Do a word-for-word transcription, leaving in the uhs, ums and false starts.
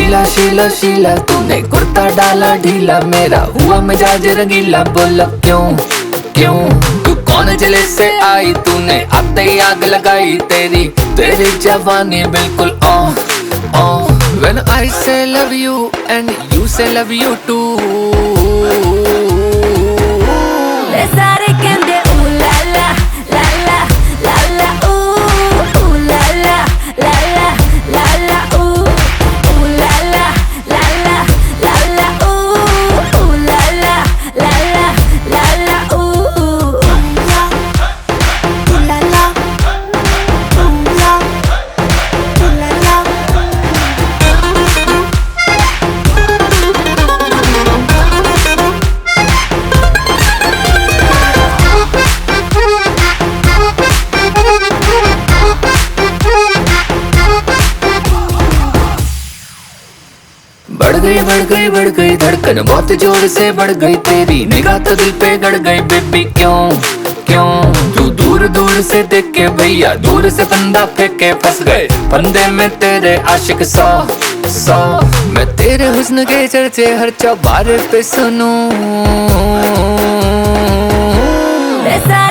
शीला शीला शीला तूने कुर्ता डाला ढीला, मेरा हुआ मिजाज रंगीला। बोला क्यों क्यों तू कौन जले से आई, तूने आते ही आग लगाई। तेरी तेरी जवानी बिल्कुल on on. When I say love you and you say love you too, le सारे कहंदे ooh la la la la la la ooh ooh la la la la la la ooh ooh la la la la la la ooh ooh la la la la la la ooh ooh la la la ooh la la la। बढ़ गई बढ़ गई बढ़ गई धड़कन, बहुत जोर से बढ़ गई। तेरी निगाह तो दिल पे गड़ गई। बेबी क्यों क्यों तू दूर दूर से देख के भैया दूर से फंदा फेंके फंस गए फंदे में तेरे आशिक सौ सौ। मैं तेरे हुस्न के चर्चे हर चौबारे पे सुनूं।